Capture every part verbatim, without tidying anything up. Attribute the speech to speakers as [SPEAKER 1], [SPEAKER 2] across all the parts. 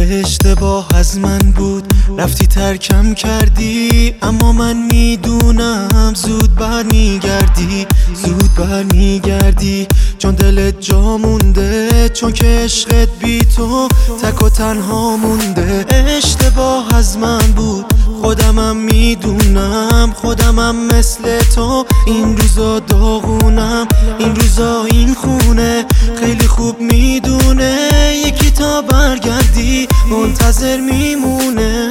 [SPEAKER 1] اشتباه از من بود، رفتی ترکم کردی، اما من میدونم زود برمیگردی، زود برمیگردی، چون دلت جا مونده، چون که عشقت بی تو تک و تنها مونده. اشتباه از من بود، خودمم میدونم، خودمم مثل تو این روزا داغونم، این روزا این خونه خیلی خوب میدونه یکی تا برگردی منتظر میمونه.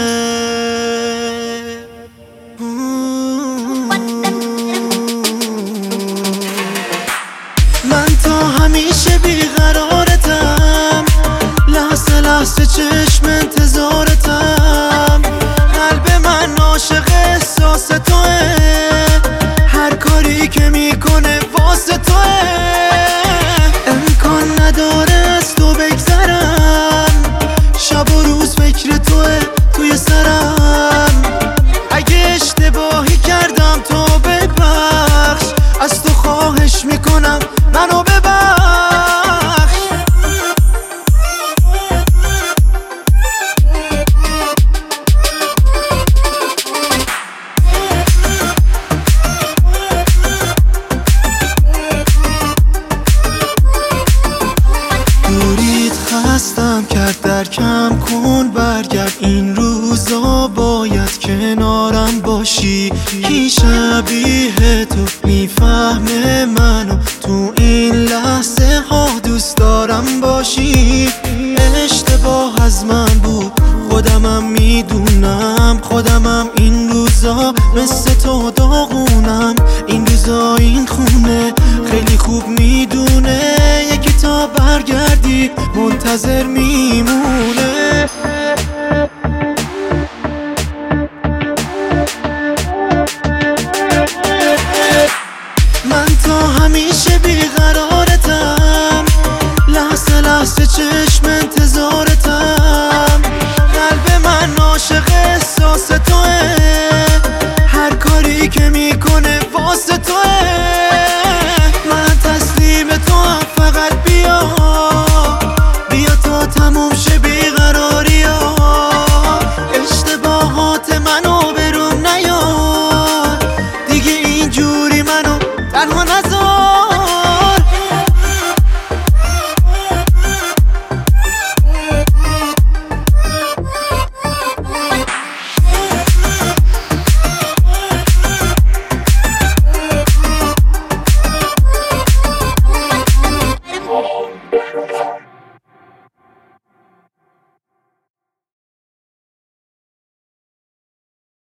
[SPEAKER 1] من تا همیشه بیقرارتم، لحظه لحظه چشم انتظارتم، قلب من عاشق احساس توه، هر کاری که میکنه واسه توه، امکان نداره از تو بگذرم، شب و روز فکر توه توی سرم، اگه اشتباهی کردم تو ببخش، از تو خواهش میکنم منو ببخش. دوریت خستم کرد، درکم کن برگرد، این روزا باید کنارم باشی، کی شبیه تو میفهمه منو تو این لحظه ها دوست دارم باشی. اشتباه از من بود، خودمم میدونم، خودمم این روزا مثل تو داغونم، این روزا این خونه خیلی خوب میدونه یکی تا برگردی منتظر میمونه. من تا همیشه بیقرارتم، لحظه لحظه چشم انتظارتم، قلب من عاشق احساس توه، هر کاری که می